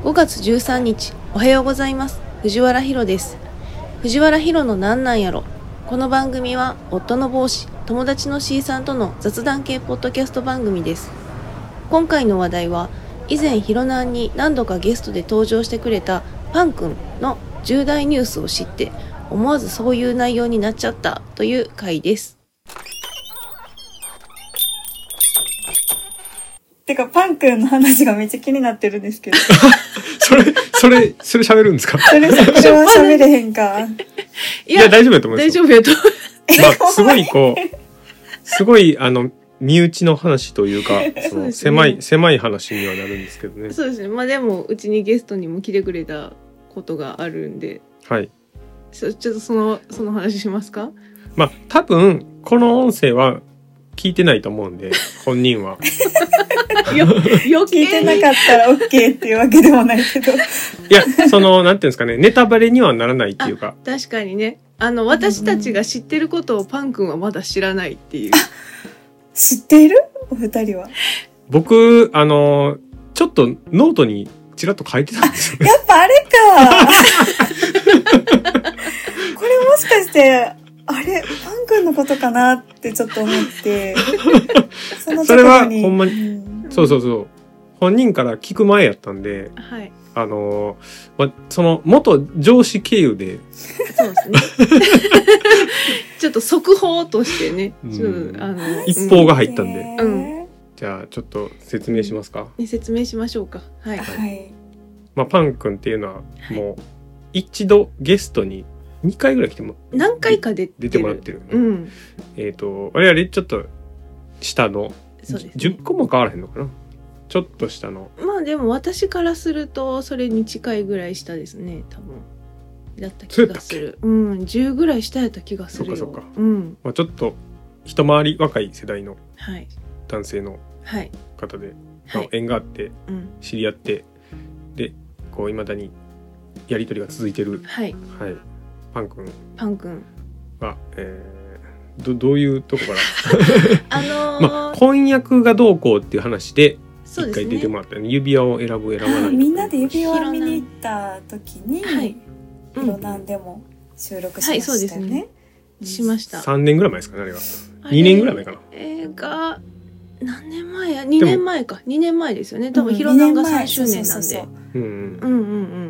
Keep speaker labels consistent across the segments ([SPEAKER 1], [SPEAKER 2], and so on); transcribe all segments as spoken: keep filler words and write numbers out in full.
[SPEAKER 1] ごがつじゅうさんにち、おはようございます。藤原ひろです。藤原ひろのなんなんやろ。この番組は夫の帽子、友達の C さんとの雑談系ポッドキャスト番組です。今回の話題は、以前ひろなんに何度かゲストで登場してくれたパンくんの重大ニュースを知って思わずそういう内容になっちゃったという回です。
[SPEAKER 2] てかパンくんの話がめっちゃ気になってるんですけど
[SPEAKER 3] それそれそれ喋るんですか？
[SPEAKER 2] それそれは喋れへんか。
[SPEAKER 3] いや、いや大丈夫やと思いますよ。
[SPEAKER 1] 大丈夫やと思います。
[SPEAKER 3] まあすごいこうすごいあの身内の話というかその狭い、ね、狭い話にはなるんですけどね。
[SPEAKER 1] そうですね。まあでもうちにゲストにも来てくれたことがあるんで、
[SPEAKER 3] はい。
[SPEAKER 1] ちょっとそのその話しますか？
[SPEAKER 3] まあ多分この音声は聞いてないと思うんで本人は
[SPEAKER 1] よ
[SPEAKER 2] 聞いてなかったら OK っていうわけでもないけどい
[SPEAKER 3] やそのなんていうんですかね、ネタバレにはならないっていうか。
[SPEAKER 1] 確かにね、あの私たちが知ってることをパン君はまだ知らないっていう。
[SPEAKER 2] 知っている？お二人は。
[SPEAKER 3] 僕あのちょっとノートにちらっと書いてたんですよね。
[SPEAKER 2] やっぱあれかこれもしかしてあれパン君のことかなってちょっと思ってその
[SPEAKER 3] それはほんまに、うん、そうそうそう本人から聞く前やったんで、
[SPEAKER 1] はい、
[SPEAKER 3] あのま、その元上司経由で
[SPEAKER 1] そうですねちょっと速報としてね、
[SPEAKER 3] うん、
[SPEAKER 1] ちょっとあの
[SPEAKER 3] 一報が入ったんで、
[SPEAKER 1] うん、
[SPEAKER 3] じゃあちょっと説明しますか、
[SPEAKER 1] ね、説明しましょうか。はい、はい、
[SPEAKER 3] まあ、パン君っていうのはもう一度ゲストににかいぐらい来ても
[SPEAKER 1] 何回か出て
[SPEAKER 3] 出てもらってる、
[SPEAKER 1] うん、
[SPEAKER 3] えっ、ー、と我々ちょっと下の、そうですね、じゅっこも変わらへんのかな、ちょっと下の。
[SPEAKER 1] まあでも私からするとそれに近いぐらい下ですね、多分だった気がする。うん、じゅうぐらい下やった気がするよ。
[SPEAKER 3] そうかそうか、
[SPEAKER 1] うん、
[SPEAKER 3] まあ、ちょっと一回り若い世代の男性の方で、はい、まあ、縁があって知り合って、うん、でこう未だにやり取りが続いてる、はいはい、パン君
[SPEAKER 1] パン君
[SPEAKER 3] は、えー、ど, どういうとこから
[SPEAKER 1] あのー
[SPEAKER 3] まあ、婚約がどうこうっていう話で一回出てもらったよね。指輪を選ぶ選ばない。
[SPEAKER 2] みんなで指輪を見に行った時に、はい、ヒロナンでも収録しましたよね。はい、そうですね。
[SPEAKER 1] しました。
[SPEAKER 3] さんねんぐらい前ですかね、あれは。にねんぐらい前かな。
[SPEAKER 1] 映画何年前や？にねんまえか。にねんまえですよね。多分ヒロナンがさんしゅうねんなんで。うんうんうんうん。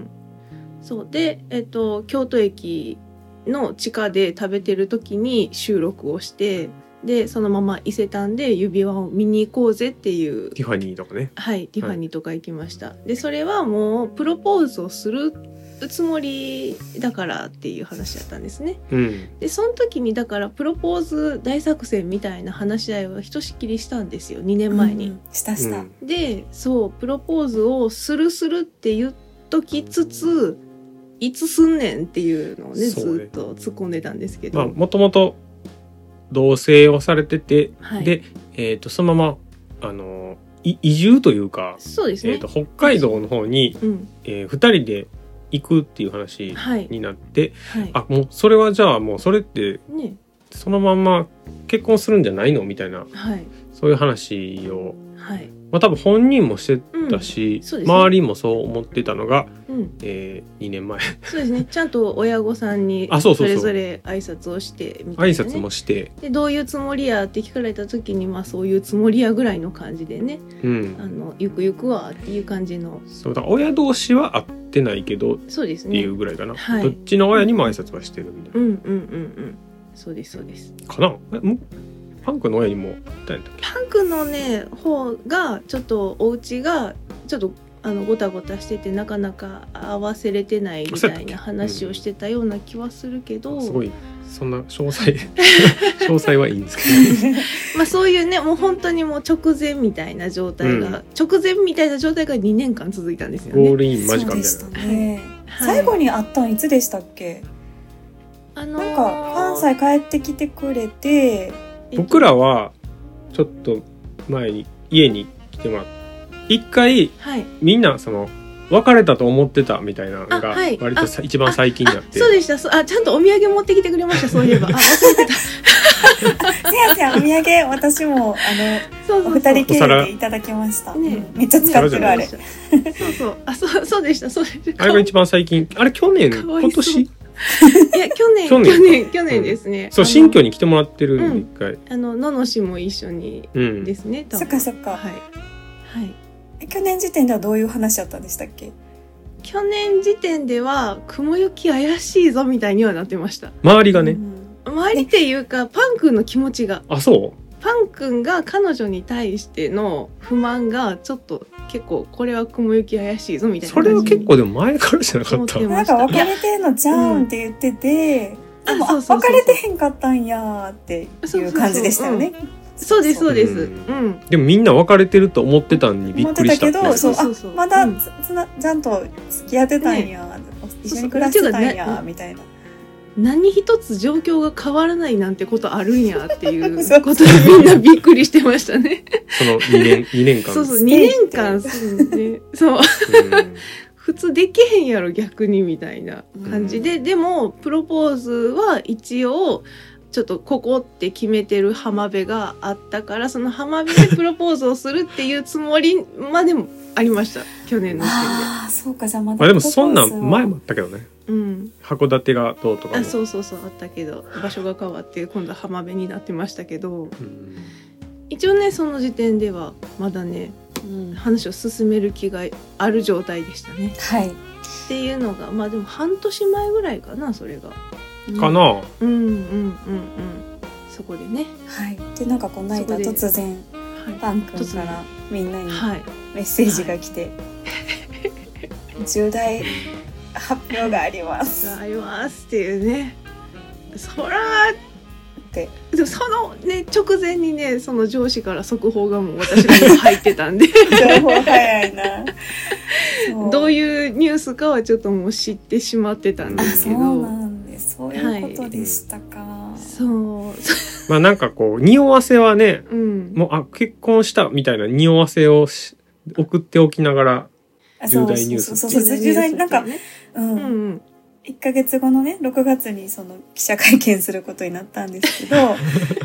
[SPEAKER 1] そうで、えっと京都駅の地下で食べてる時に収録をして、でそのまま伊勢丹で指輪を見に行こうぜっていう。
[SPEAKER 3] ティファニーとかね。
[SPEAKER 1] はい、ティファニーとか行きました。はい、でそれはもうプロポーズをするつもりだからっていう話だったんですね。うん、でその時にだからプロポーズ大作戦みたいな話し合いをひとしきりしたんですよ、にねんまえに。うん、
[SPEAKER 2] したした。
[SPEAKER 1] でそうプロポーズをするするって言っときつつ、いつすんねんっていうのをね、ずっと突っ込んでたんですけど、
[SPEAKER 3] まあ、もともと同棲をされてて、はい、で、えー、とそのままあの移住というか、
[SPEAKER 1] そうですね、
[SPEAKER 3] えー、と北海道の方に、うん、えー、ふたりで行くっていう話になって、はいはい、あもうそれはじゃあもうそれって、ね、そのまま結婚するんじゃないのみたいな、はい、そういう話を、はい、まあ、多分本人もしてたし、うんね、周りもそう思ってたのが、うん、えー、にねんまえ
[SPEAKER 1] そうですね、ちゃんと親御さんにそれぞれ挨拶をしてみたいな、ね、
[SPEAKER 3] 挨拶もして
[SPEAKER 1] でどういうつもりやって聞かれた時に、まあそういうつもりやぐらいの感じでね、うん、あのゆくゆくはっていう感じの。
[SPEAKER 3] そうだ、親同士は会ってないけどそうです、ね、っていうぐらいかな、はい、どっちの親にも挨拶はしてるみたいな。
[SPEAKER 1] うんうんうんうん、そうですそうです
[SPEAKER 3] かな。えもパン君の親にも誰だっけ？
[SPEAKER 1] パン君のね方がちょっとお家がちょっとあのごたごたしててなかなか合わせれてないみたいな話をしてたような気はするけど、うん、
[SPEAKER 3] すごいそんな詳細詳細はいいんですけど
[SPEAKER 1] まあそういうね、もう本当にもう直前みたいな状態が、うん、直前みたいな状態がにねんかん続いたんですよね。
[SPEAKER 3] ゴールイン間近みたいな、
[SPEAKER 2] ね、はい、最後に会ったのいつでしたっけ？あのー、なんか関西帰ってきてくれて、
[SPEAKER 3] 僕らはちょっと前に家に来てもらって一回、はい、みんなその別れたと思ってたみたいなのが割と一番最近になって。
[SPEAKER 1] そうでした。あ、ちゃんとお土産持ってきてくれました。そういえばあ忘れてた
[SPEAKER 2] せやせや、お土産私もあのそうそうそうお二人経由でいただきました、ね、めっちゃ使ってるあれ。そう
[SPEAKER 1] そうあそうそうでしたそうでした。
[SPEAKER 3] あれが一番最近。あれ去年今年。
[SPEAKER 1] いや去年去年去年、去年ですね、
[SPEAKER 3] うん、そう新居に来てもらってるんで一回、
[SPEAKER 1] うん、あのののしも一緒にですね、
[SPEAKER 2] うん、そっかそっか、
[SPEAKER 1] はいはい、
[SPEAKER 2] 去年時点ではどういう話だったんでしたっけ？
[SPEAKER 1] 去年時点では雲行き怪しいぞみたいにはなってました。
[SPEAKER 3] 周りがね、
[SPEAKER 1] うん、周りっていうかパン君の気持ちが。
[SPEAKER 3] あそう
[SPEAKER 1] パン君が彼女に対しての不満がちょっと結構これは雲行き怪しいぞみたいな感じ。
[SPEAKER 3] それは結構でも前からじゃなかった。
[SPEAKER 2] なんか別れてんのちゃうんって言ってて、うん、でもあ別れてへんかったんやっていう感じでしたよね。
[SPEAKER 1] そうですそうです、うんうん、
[SPEAKER 3] でもみんな別れてると思ってたんにびっくりしたって。
[SPEAKER 2] 思ってたけど、そうそうあまだつなちゃんと付き合ってたんや、ね、一緒に暮らしてたんや、ね、みたいな。
[SPEAKER 1] 何一つ状況が変わらないなんてことあるんやっていうことでみんなびっくりしてましたね。
[SPEAKER 3] そのにねん、にねんかん。
[SPEAKER 1] そうそう、にねんかん住んで、そう。普通できへんやろ逆にみたいな感じで、でもプロポーズは一応ちょっとここって決めてる浜辺があったから、その浜辺でプロポーズをするっていうつもりまでもありました去年の時点で。
[SPEAKER 2] ああそうか、じゃあまだ
[SPEAKER 3] まあでもそんなん前もあったけどね。
[SPEAKER 1] うん、
[SPEAKER 3] 函館がどうとかも
[SPEAKER 1] あそうそうそうあったけど場所が変わって今度は浜辺になってましたけど、うん、一応ねその時点ではまだね、うん、話を進める気がある状態でしたね。
[SPEAKER 2] はい。っ
[SPEAKER 1] ていうのがまあでも半年前ぐらいかなそれが。
[SPEAKER 3] うん、かな。
[SPEAKER 1] うんうんうんうんそこでね。
[SPEAKER 2] はい。でなんかこの間突然、はい、パン君からみんなにメッセージが来て、はい、重大発表があります
[SPEAKER 1] ありますっていうね。そらってでもそのね直前にねその上司から速報がもう私に入ってたんで
[SPEAKER 2] 情報早いな
[SPEAKER 1] どういうニュースかはちょっともう知ってしまってたんですけど。
[SPEAKER 2] そうなんです、そういうことでしたか、はい、
[SPEAKER 1] そう
[SPEAKER 3] まあなんかこう匂わせはね、
[SPEAKER 1] うん、
[SPEAKER 3] もうあ結婚したみたいな匂わせを送っておきながら重大ニュース
[SPEAKER 2] そうそうそう重大なんか、うんうん、いっかげつごのねろくがつにその記者会見することになったんですけど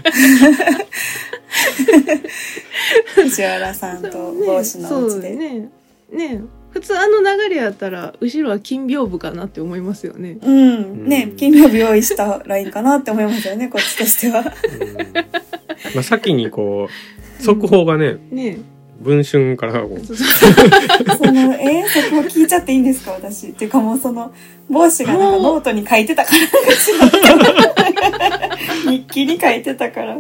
[SPEAKER 2] 藤原さんと帽子のお家で
[SPEAKER 1] ねね普通あの流れやったら後ろは金屏風かなって思いますよね。
[SPEAKER 2] うんね金屏風用意したらいいかなって思いますよねこっちとしては。
[SPEAKER 3] まあ先にこう速報がね、
[SPEAKER 1] うん、ね
[SPEAKER 3] 文春からこう
[SPEAKER 2] そのえー、そこ聞いちゃっていいんですか私っていうかもうその帽子がなんかノートに書いてたから日記に書いてたから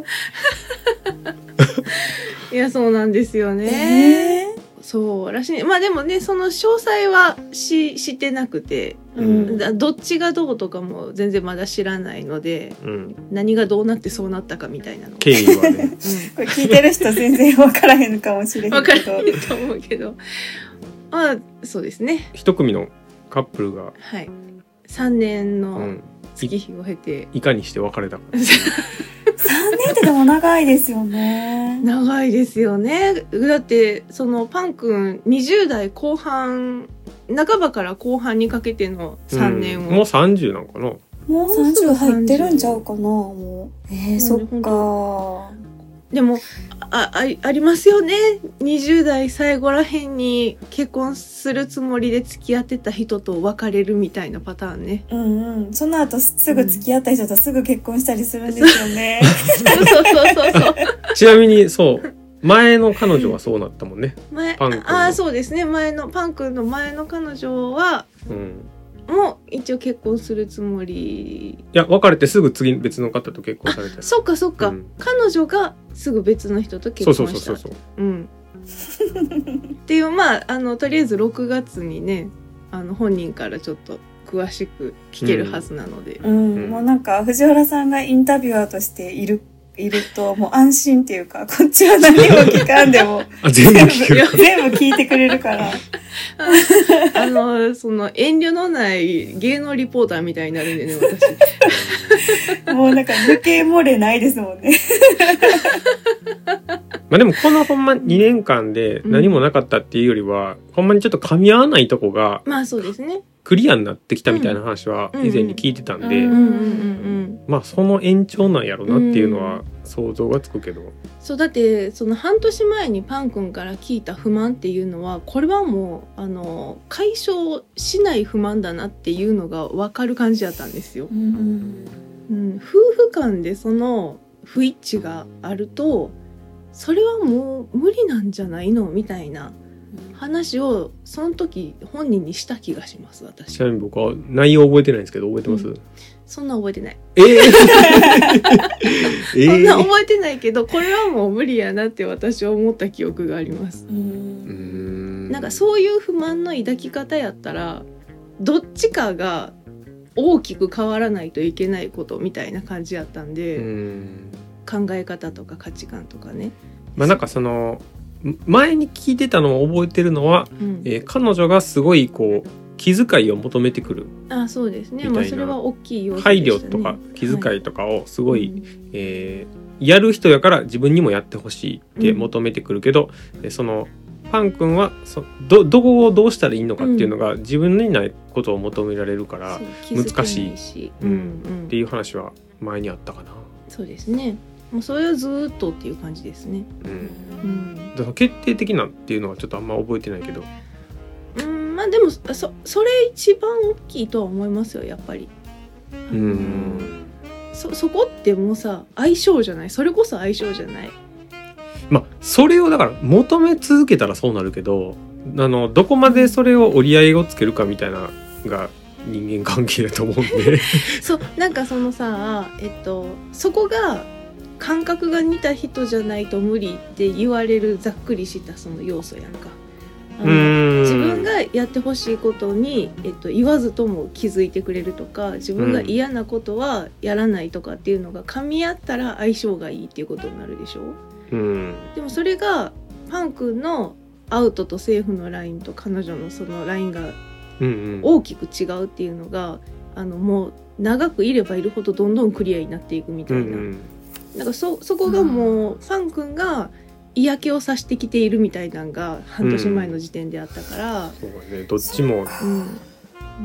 [SPEAKER 1] いやそうなんですよね、
[SPEAKER 2] えー、
[SPEAKER 1] そうらしい。まあでもねその詳細はし知ってなくて、うん、どっちがどうとかも全然まだ知らないので、うん、何がどうなってそうなったかみたいなの
[SPEAKER 3] 経緯はね、うん、こ
[SPEAKER 2] れ聞いてる人全然分からへんかもしれへんけど
[SPEAKER 1] 分からへんと思うけどまあそうですね
[SPEAKER 3] 一組のカップルが、
[SPEAKER 1] はい、さんねんの月日を経て、
[SPEAKER 3] うん、いかにして別れたか
[SPEAKER 2] さんねんってでも長いですよね。
[SPEAKER 1] 長いですよね。だってそのパン君にじゅう代後半半ばから後半にかけてのさんねんを、
[SPEAKER 3] うん、もうさんじゅうなのかな。
[SPEAKER 2] もうさんじゅう入ってるんちゃうかなもう。えー、そっか。
[SPEAKER 1] でも あ, あ, ありますよねにじゅう代最後らへんに結婚するつもりで付き合ってた人と別れるみたいなパターンね。
[SPEAKER 2] うんうん。その後すぐ付き合った人とすぐ結婚したりするんですよね。
[SPEAKER 1] そうそうそうそう
[SPEAKER 3] ちなみにそう前の彼女はそうなったもんね。
[SPEAKER 1] 前パン君ああそうですね前のパン君の前の彼女は、うんもう一応結婚するつもり。
[SPEAKER 3] いや別れてすぐ次別の方と結婚されて。
[SPEAKER 1] そっかそっか、うん、彼女がすぐ別の人と結婚した。
[SPEAKER 3] そうそうそうそう
[SPEAKER 1] そう。うんっていうまああのとりあえずろくがつにねあの本人からちょっと詳しく聞けるはずなので、
[SPEAKER 2] うんうんうん、もうなんか藤原さんがインタビュアーとしているいるともう安心っていうかこっちは何も聞かんでも
[SPEAKER 3] 全部聞ける
[SPEAKER 2] 全部聞いてくれるから
[SPEAKER 1] あのその遠慮のない芸能リポーターみたいになるんでね
[SPEAKER 2] 私もうなんか抜け漏れないですもんね
[SPEAKER 3] まあでもこのほんまにねんかんで何もなかったっていうよりは、うん、ほんまにちょっと噛み合わないとこが
[SPEAKER 1] まあそうですね
[SPEAKER 3] クリアになってきたみたいな話は以前に聞いてたんで、まあその延長なんやろなっていうのは想像がつくけど、
[SPEAKER 1] そうだってその半年前にパン君から聞いた不満っていうのはこれはもうあの解消しない不満だなっていうのが分かる感じだったんですよ、うんうん、夫婦間でその不一致があるとそれはもう無理なんじゃないのみたいな話をその時本人にした気がします。私
[SPEAKER 3] ちなみに僕は内容覚えてないんですけど覚えてます、うん、
[SPEAKER 1] そんな覚えてない、
[SPEAKER 3] えー
[SPEAKER 1] そんな覚えてないけどこれはもう無理やなって私は思った記憶があります。うーんなんかそういう不満の抱き方やったらどっちかが大きく変わらないといけないことみたいな感じやったんで、うーん考え方とか価値観とかね、
[SPEAKER 3] まあなんかその前に聞いてたのを覚えてるのは、うんえー、彼女がすごいこう気遣いを求めてくる。
[SPEAKER 1] あ、そうですね。まあそれは大きい要素
[SPEAKER 3] でしたね。配慮とか気遣いとかをすごい、はいえー、やる人やから自分にもやってほしいって求めてくるけど、うん、そのパン君はそ ど, どこをどうしたらいいのかっていうのが、うん、自分にないことを求められるから難しいし、うんうん、っていう話は前にあったかな。
[SPEAKER 1] そうですね。もうそれはずっとっていう感じですね、うんうん、
[SPEAKER 3] だから決定的なっていうのはちょっとあんま覚えてないけど、
[SPEAKER 1] うんまあでも そ, それ一番大きいとは思いますよやっぱり。うん そ, そこってもうさ相性じゃない、それこそ相性じゃない。
[SPEAKER 3] まあそれをだから求め続けたらそうなるけど、あのどこまでそれを折り合いをつけるかみたいなのが人間関係だと思うんで
[SPEAKER 1] そうなんかそのさえっとそこが感覚が似た人じゃないと無理って言われるざっくりしたその要素やんか。あの自分がやってほしいことに、えっと、言わずとも気づいてくれるとか自分が嫌なことはやらないとかっていうのが噛み合ったら相性がいいっていうことになるでしょ。うんでもそれがパン君のアウトとセーフのラインと彼女のそのラインが大きく違うっていうのが、あのもう長くいればいるほどどんどんクリアになっていくみたいな、うんうんなんか そ, そこがもうファン君が嫌気をさしてきているみたいなのが半年前の時点であったから、うん、
[SPEAKER 3] そうねどっちも、うん
[SPEAKER 2] うん、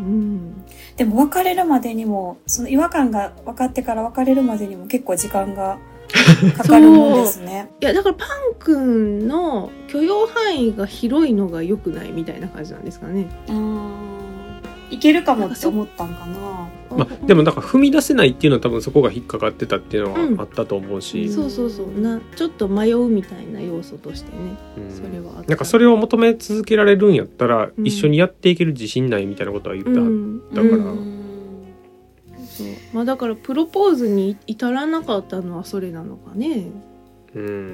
[SPEAKER 2] でも別れるまでにもその違和感が分かってから別れるまでにも結構時間がかかるもんですね。
[SPEAKER 1] いやだからパン君の許容範囲が広いのが良くないみたいな感じなんですかね。
[SPEAKER 2] あいけるかもって思ったんかな。
[SPEAKER 3] まあ、でもだから踏み出せないっていうのは多分そこが引っかかってたっていうのはあったと思うし、
[SPEAKER 1] うん、そうそうそうなちょっと迷うみたいな要素としてね、うん、それはあった。
[SPEAKER 3] なんかそれを求め続けられるんやったら、うん、一緒にやっていける自信ないみたいなことは言ったはったから、うんうん、
[SPEAKER 1] そうまあだからプロポーズに至らなかったのはそれなのかね、うん、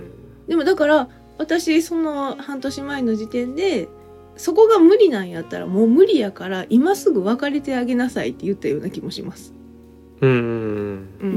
[SPEAKER 1] でもだから私その半年前の時点でそこが無理なんやったらもう無理やから今すぐ別れてあげなさいって言ったような気もします。うん、うん、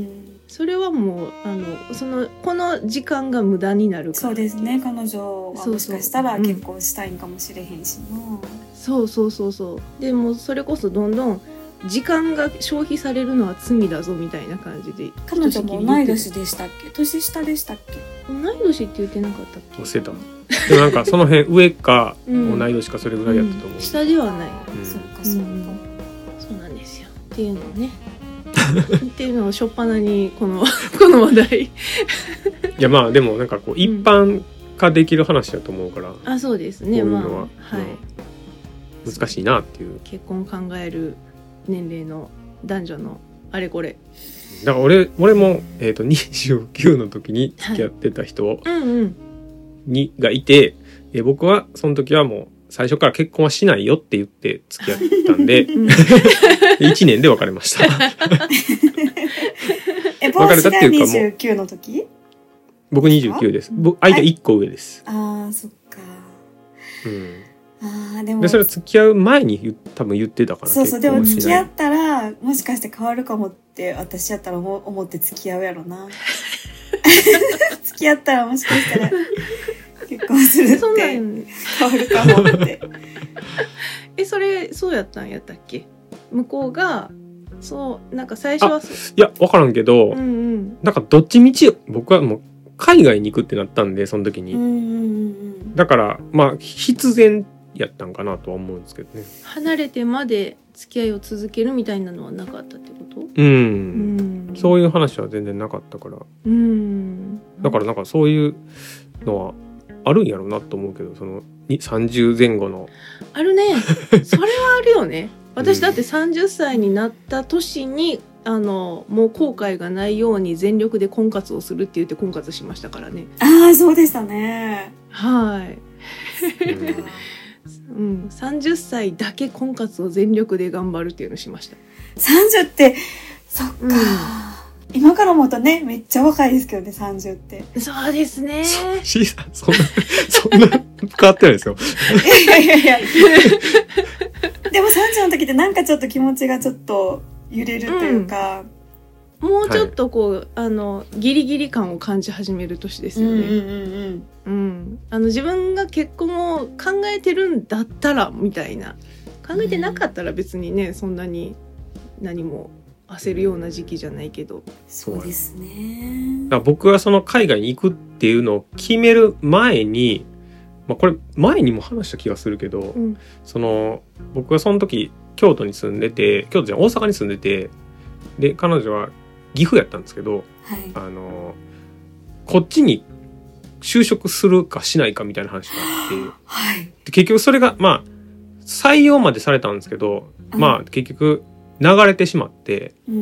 [SPEAKER 1] それはもうあのそのこの時間が無駄になるから。
[SPEAKER 2] そうですね。彼女はもしかしたら結婚したいんかもしれへんしな。
[SPEAKER 1] そうそうそうそう。でもそれこそどんどん時間が消費されるのは罪だぞみたいな感じで。
[SPEAKER 2] 彼女も同い年でしたっけ？年下でしたっけ？
[SPEAKER 1] 同い年って言ってなかったっけ？
[SPEAKER 3] 忘れた。でもなんかその辺上か同い年かそれぐらいやったと思う、
[SPEAKER 1] うん、下ではない、
[SPEAKER 2] うん、そうかそうか、うん、
[SPEAKER 1] そうなんですよっていうのをねっていうのをしょっぱなにこのこの話題い
[SPEAKER 3] やまあでもなんかこう一般化できる話だと思うから、うん、
[SPEAKER 1] あそうですね、
[SPEAKER 3] こういうのは、
[SPEAKER 1] まあはい、
[SPEAKER 3] 難しいなっていう。
[SPEAKER 1] 結婚考える年齢の男女のあれこれ
[SPEAKER 3] だから 俺, 俺も、えーと、にじゅうきゅうの時に付き合ってた人、はいうんうんにがいて、え僕はその時はもう最初から結婚はしないよって言って付き合ったんで、うん、いちねんで別れました
[SPEAKER 2] え帽子がにじゅうきゅうの時？
[SPEAKER 3] 僕にじゅうきゅうです。僕相手いっこ上です。
[SPEAKER 2] ああそっか、うん、あでも
[SPEAKER 3] でそれ付き合う前に多分言ってたから。
[SPEAKER 2] そうそうでも付き合ったらもしかして変わるかもって私やったら思って付き合うやろな付き合ったらもしかしたら結婚するって変わるかもって
[SPEAKER 1] えそれそうやったんやったっけ？向こうがそうなんか最初はそう
[SPEAKER 3] いや分からんけど、うんうん、なんかどっちみち僕はもう海外に行くってなったんでその時に、うんうんうん、だからまあ必然やったんかなとは思うんですけどね。
[SPEAKER 1] 離れてまで付き合いを続けるみたいなのはなかったってこと？
[SPEAKER 3] うん、うん、
[SPEAKER 1] う
[SPEAKER 3] そういう話は全然なかったから、
[SPEAKER 1] うん、
[SPEAKER 3] だからなんかそういうのはあるんやろうなと思うけど、そのさんじゅうぜん後の
[SPEAKER 1] あるねそれはあるよね。私だってさんじゅっさいになった年にあのもう後悔がないように全力で婚活をするって言って婚活しましたからね。
[SPEAKER 2] ああそうでしたね。
[SPEAKER 1] はいうん、さんじゅっさいだけ婚活を全力で頑張るっていうのをしました。
[SPEAKER 2] さんじゅうってそっか、うん、今から思うとねめっちゃ若いですけどねさんじゅうって。
[SPEAKER 1] そうですね。
[SPEAKER 3] C さんそんなそんな変わってないですよ
[SPEAKER 2] いやいやいやでもさんじゅうの時ってなんかちょっと気持ちがちょっと揺れるというか、
[SPEAKER 1] うん、もうちょっとこう、はい、あのギリギリ感を感じ始める年ですよね。うんうんうんうん、あの自分が結婚を考えてるんだったらみたいな、考えてなかったら別にね、うん、そんなに何も焦るような時期じゃないけど。
[SPEAKER 2] そうですね。
[SPEAKER 3] だから僕はその海外に行くっていうのを決める前に、まあ、これ前にも話した気がするけど、うん、その僕はその時京都に住んでて、京都じゃ大阪に住んでて、で彼女は岐阜やったんですけど、はい、あのこっちに就職するかしないかみたいな話があって、はい、で結局それがまあ採用までされたんですけど、うん、まあ結局流れてしまって、うんうん、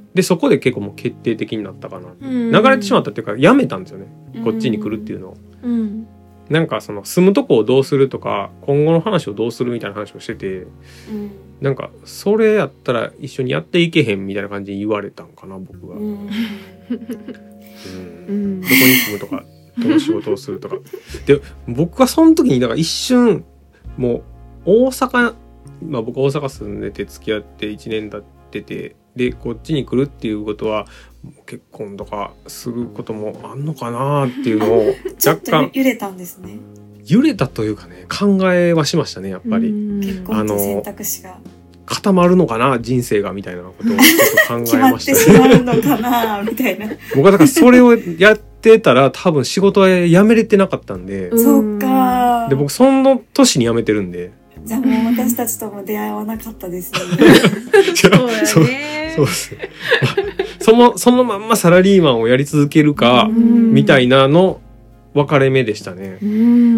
[SPEAKER 3] でそこで結構もう決定的になったかな、うんうん、流れてしまったっていうかやめたんですよね、こっちに来るっていうのを、うんうん、なんかその住むとこをどうするとか今後の話をどうするみたいな話をしてて、うん、なんかそれやったら一緒にやっていけへんみたいな感じに言われたんかな僕は、うんうん、どこに住むとかどの仕事をするとかで僕はその時にだから一瞬もう大阪、まあ僕大阪住んでて付き合っていちねん経ってて、でこっちに来るっていうことは結婚とかすることもあんのかなっていうのを若干
[SPEAKER 2] ちょっと揺れたんですね。
[SPEAKER 3] 揺れたというかね、考えはしましたねやっぱり。
[SPEAKER 2] 結婚と選択肢が
[SPEAKER 3] 固まるのかな人生がみたいなことをちょっと考えましたね。
[SPEAKER 2] 決まってしまうのかなみたいな。
[SPEAKER 3] 僕はだからそれをやってたら多分仕事は辞めれてなかったんで。
[SPEAKER 2] そっか。
[SPEAKER 3] で僕その年に辞めてるんで。
[SPEAKER 2] じゃあもう私たちとも出会いはなかったですよね。
[SPEAKER 1] そうだね。
[SPEAKER 3] そうですね。そのそのまんまサラリーマンをやり続けるかみたいなの分かれ目でしたね。
[SPEAKER 1] うん。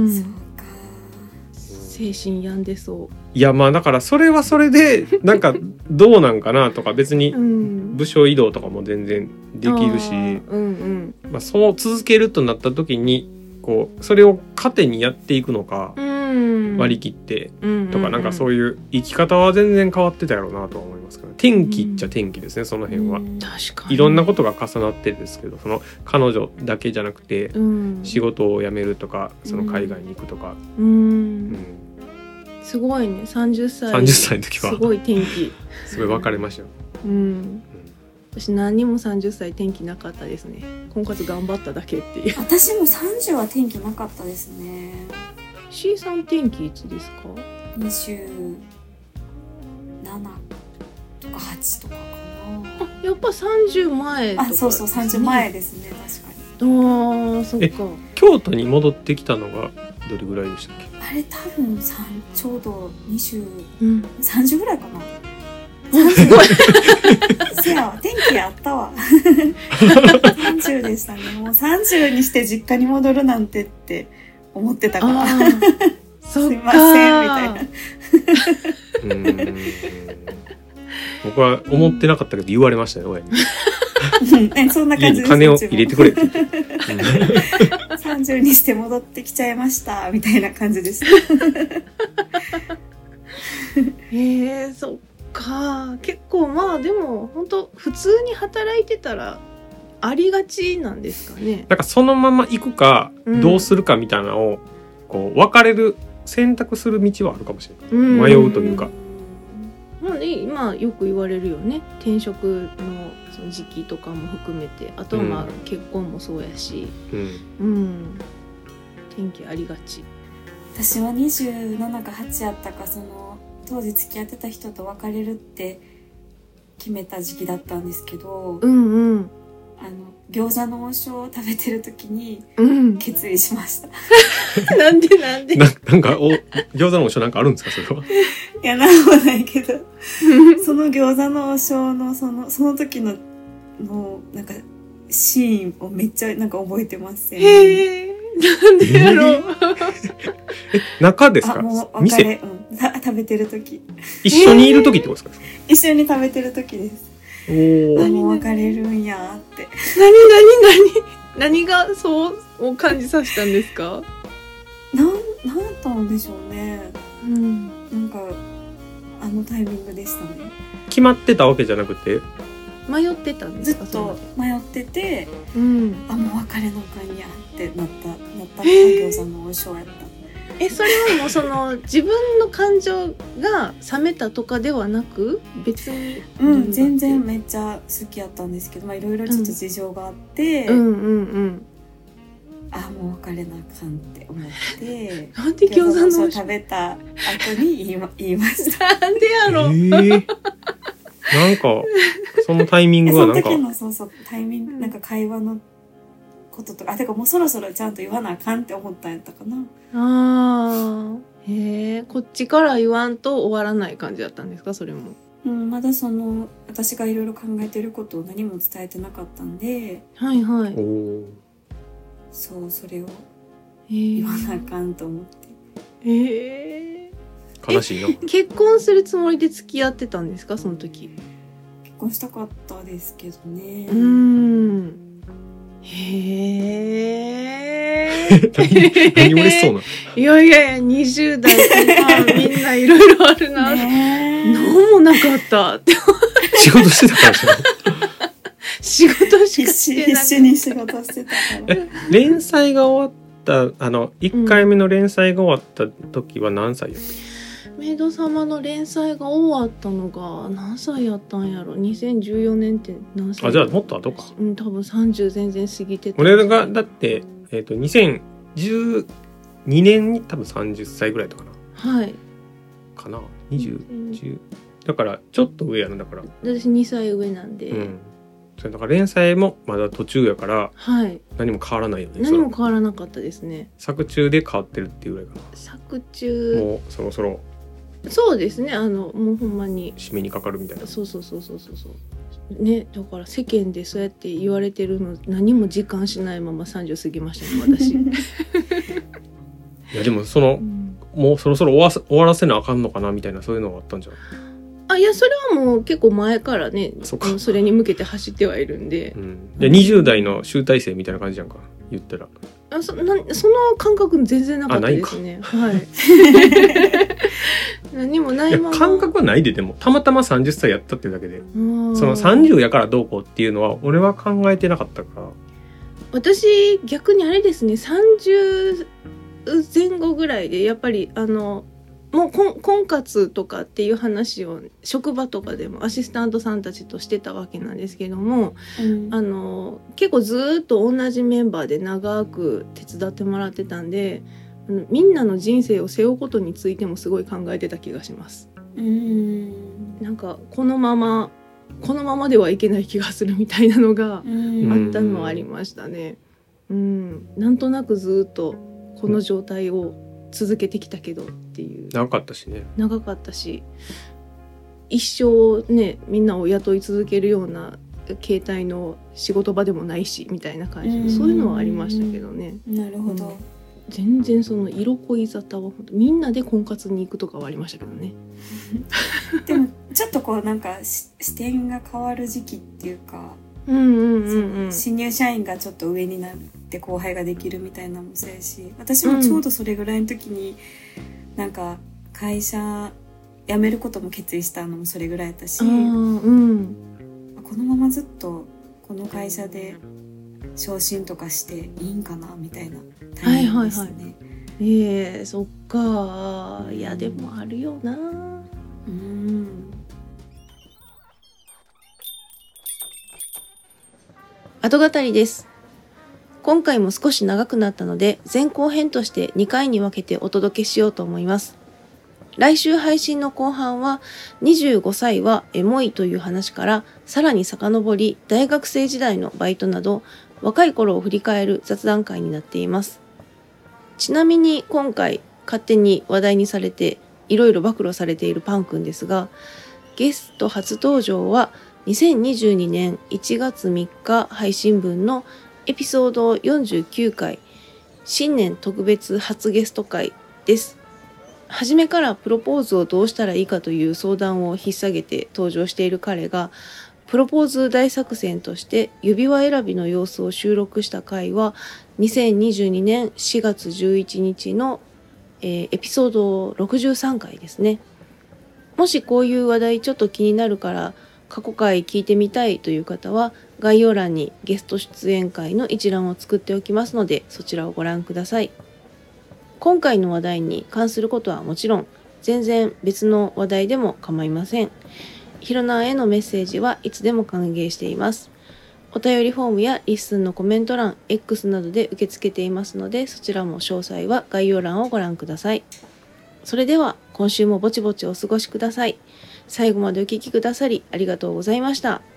[SPEAKER 1] そうか。精神病んでそう。
[SPEAKER 3] いやまあだからそれはそれでなんかどうなんかなとか、別に部署移動とかも全然できるし、うんうんまあ、そう続けるとなった時にこうそれを糧にやっていくのか割り切ってとか、なんかそういう生き方は全然変わってたやろうなとは思いますから、天気っちゃ天気ですね、その辺は。
[SPEAKER 1] 確かに
[SPEAKER 3] いろんなことが重なってですけど、その彼女だけじゃなくて仕事を辞めるとか、その海外に行くとか、うんうん
[SPEAKER 1] すごいね、さんじゅっさい
[SPEAKER 3] さんじゅっさいの時は
[SPEAKER 1] すごい天気
[SPEAKER 3] すごい分かれましたよ、
[SPEAKER 1] うんうん、私何にもさんじゅっさい天気なかったですね。婚活頑張っただけっていう。
[SPEAKER 2] 私もさんじゅうは天気なかったですね。
[SPEAKER 1] C さん天気いつですか？
[SPEAKER 2] にじゅうななとかはちとかかな。
[SPEAKER 1] あ、やっぱさんじゅうまえとか、ね、
[SPEAKER 2] あ、そうそうさんじゅうまえですね。確かに。
[SPEAKER 1] ああ、そっか。
[SPEAKER 3] 京都に戻ってきたのがどれぐらいでしたっけ？
[SPEAKER 2] あれ多分さんちょうどにじゅう、うん、さんじゅうぐらいかな。
[SPEAKER 1] すごい。
[SPEAKER 2] せや天気あったわ。さんじゅうでしたね。もうさんじゅうにして実家に戻るなんてって思ってたから。すいませんみたいな。
[SPEAKER 3] うーん僕は思ってなかったけど言われましたよ親に。
[SPEAKER 2] ね、そんな感じです。
[SPEAKER 3] 家に金を入れてくれって。
[SPEAKER 2] さんじゅうにして戻ってきちゃいましたみたいな感じでした。
[SPEAKER 1] へえ、そっか。結構まあでも本当普通に働いてたらありがちなんですかね。
[SPEAKER 3] なんかそのまま行くかどうするかみたいなのをこう分かれる選択する道はあるかもしれない。うん、迷うというか。
[SPEAKER 1] まあね、今よく言われるよね。転職のその時期とかも含めて、あとはまあ結婚もそうやし、うん、うん、天気ありがち。
[SPEAKER 2] 私はにじゅうななかはちやったか、その当時付き合ってた人と別れるって決めた時期だったんですけど、
[SPEAKER 1] うんうん、
[SPEAKER 2] あの餃子の王将を食べてる時に決意しました、
[SPEAKER 1] うん、なんでなんで
[SPEAKER 3] な, なんかお餃子の王将なんかあるんですかそれは。
[SPEAKER 2] いやなんもないけどその餃子の王将のそのその時ののなんかシーンをめっちゃなんか覚えてますね。
[SPEAKER 1] へーなんでやろう、え
[SPEAKER 3] え中ですか？
[SPEAKER 2] あもう別れ、うん、食べてる時
[SPEAKER 3] 一緒にいる時ってことですか？
[SPEAKER 2] 一緒に食べてる時です。
[SPEAKER 3] お
[SPEAKER 2] あもう別れるんやって
[SPEAKER 1] 何何何何がそうを感じさせたんですか？
[SPEAKER 2] なんなんだったんでしょうね、
[SPEAKER 1] うん、
[SPEAKER 2] なんかあのタイミングでしたね。
[SPEAKER 3] 決まってたわけじゃなくて
[SPEAKER 1] 迷ってたんですか？
[SPEAKER 2] ずっと迷ってて、
[SPEAKER 1] うん、
[SPEAKER 2] あもう別れのかんやってなったなったのが餃子の王将やった。
[SPEAKER 1] えそれはもうその自分の感情が冷めたとかではなく別に、
[SPEAKER 2] うん、全然めっちゃ好きやったんですけど、まあいろいろちょっと事情があって、
[SPEAKER 1] うん、うんうんうん
[SPEAKER 2] あもう別れなあかんって思って
[SPEAKER 1] なんで餃子の王将
[SPEAKER 2] 食べた後に言いま、言いました
[SPEAKER 1] なんでやろ、
[SPEAKER 3] えー、なんかそのタイミングはなんか
[SPEAKER 2] その時のそうそうタイミングなんか会話のこととかあてかもうそろそろちゃんと言わなあかんって思ったんやったかな。
[SPEAKER 1] あへえこっちから言わんと終わらない感じだったんですかそれも。
[SPEAKER 2] うん、まだその私がいろいろ考えてることを何も伝えてなかったんで、
[SPEAKER 1] はいはい、
[SPEAKER 3] お
[SPEAKER 2] そうそれを言わなあかんと思って。
[SPEAKER 1] え
[SPEAKER 3] ー、悲しいな。
[SPEAKER 1] 結婚するつもりで付き合ってたんですかその時？
[SPEAKER 2] 結婚したかったですけどね。
[SPEAKER 1] うーんへ
[SPEAKER 3] ー何嬉しそうな。
[SPEAKER 1] いやいやいやにじゅう代後半みんないろいろあるな何もなかったって
[SPEAKER 3] 仕事してたからじゃん
[SPEAKER 1] 仕事しかしてない
[SPEAKER 2] 必死に仕事してたから
[SPEAKER 3] 連載が終わったあのいっかいめの連載が終わった時は何歳やった？
[SPEAKER 1] メイド様の連載が終わったのが何歳やったんやろにせんじゅうよねんって何歳？
[SPEAKER 3] あじゃあもっと後か。
[SPEAKER 1] うん多分さんじゅう全然過ぎてた。
[SPEAKER 3] 俺がだって、えー、とにせんじゅうにねんに多分さんじゅっさいぐらいとかな
[SPEAKER 1] はい
[SPEAKER 3] かなにじゅう、じゅうだからちょっと上やなだから
[SPEAKER 1] 私にさい上なんで、
[SPEAKER 3] うんそれだから連載もまだ途中やから、
[SPEAKER 1] はい、
[SPEAKER 3] 何も変わらないよね。
[SPEAKER 1] 何も変わらなかったですね。
[SPEAKER 3] 作中で変わってるっていうぐらいかな。
[SPEAKER 1] 作中
[SPEAKER 3] もうそろそろ
[SPEAKER 1] そうですねあのもうほんまに
[SPEAKER 3] 締めにかかるみたいな。
[SPEAKER 1] そうそうそうそうそうそうねだから世間でそうやって言われてるの何も実感しないままさんじゅう過ぎましたね私い
[SPEAKER 3] やでもその、うん、もうそろそろ終わ終わらせなあかんのかなみたいなそういうのがあったんじゃない？
[SPEAKER 1] あいやそれはもう結構前からね そ, それに向けて走ってはいるんで、
[SPEAKER 3] うん、でにじゅう代の集大成みたいな感じじゃんか言ったら。
[SPEAKER 1] あ そ, なその感覚全然なかったですね。はい何もないまま
[SPEAKER 3] いや感覚はないででもたまたまさんじゅっさいやったっていうだけでそのさんじゅうやからどうこうっていうのは俺は考えてなかったから。
[SPEAKER 1] 私逆にあれですねさんじゅうぜん後ぐらいでやっぱりあのもう婚婚活とかっていう話を職場とかでもアシスタントさんたちとしてたわけなんですけども、うん、あの結構ずっと同じメンバーで長く手伝ってもらってたんであのみんなの人生を背負うことについてもすごい考えてた気がします。うーんなんかこのままこのままではいけない気がするみたいなのがあったのはありましたね。うん、なんとなくずっとこの状態を続けてきたけどっていう
[SPEAKER 3] 長かったしね
[SPEAKER 1] 長かったし一生ねみんなを雇い続けるような形態の仕事場でもないしみたいな感じでそういうのはありましたけどね。
[SPEAKER 2] なるほど、うん、
[SPEAKER 1] 全然その色恋沙汰は本当みんなで婚活に行くとかはありましたけどね
[SPEAKER 2] でもちょっとこうなんか視点が変わる時期っていうか
[SPEAKER 1] うんうんうんうん、
[SPEAKER 2] 新入社員がちょっと上になって後輩ができるみたいなのもそうやし私もちょうどそれぐらいの時に、うん、なんか会社辞めることも決意したのもそれぐらいだったし、うん、このままずっとこの会社で昇進とかしていいんかなみたいなタイミングですね、はいはいはい、
[SPEAKER 1] えー、そっかいやでもあるよなうん後語です。今回も少し長くなったので前後編としてにかいに分けてお届けしようと思います。 来週配信の後半はにじゅうごさいはエモいという話からさらに遡り大学生時代のバイトなど若い頃を振り返る雑談会になっています。ちなみに今回勝手に話題にされていろいろ暴露されているパンくんですが、ゲスト初登場はにせんにじゅうにねんいちがつみっか配信分のエピソードよんじゅうきゅうかい新年特別初ゲスト会です。初めからプロポーズをどうしたらいいかという相談を引っ提げて登場している彼が、プロポーズ大作戦として指輪選びの様子を収録した回はにせんにじゅうにねんしがつじゅういちにちの、えー、エピソードろくじゅうさんかいですね。もしこういう話題ちょっと気になるから過去回聞いてみたいという方は概要欄にゲスト出演会の一覧を作っておきますので、そちらをご覧ください。今回の話題に関することはもちろん全然別の話題でも構いません。ひろなへのメッセージはいつでも歓迎しています。お便りフォームやリッスンのコメント欄、X などで受け付けていますので、そちらも詳細は概要欄をご覧ください。それでは今週もぼちぼちお過ごしください。最後までお聞きくださりありがとうございました。